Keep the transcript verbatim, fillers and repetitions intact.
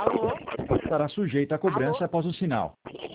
Alô? Estará sujeita a cobrança Alô? após o sinal.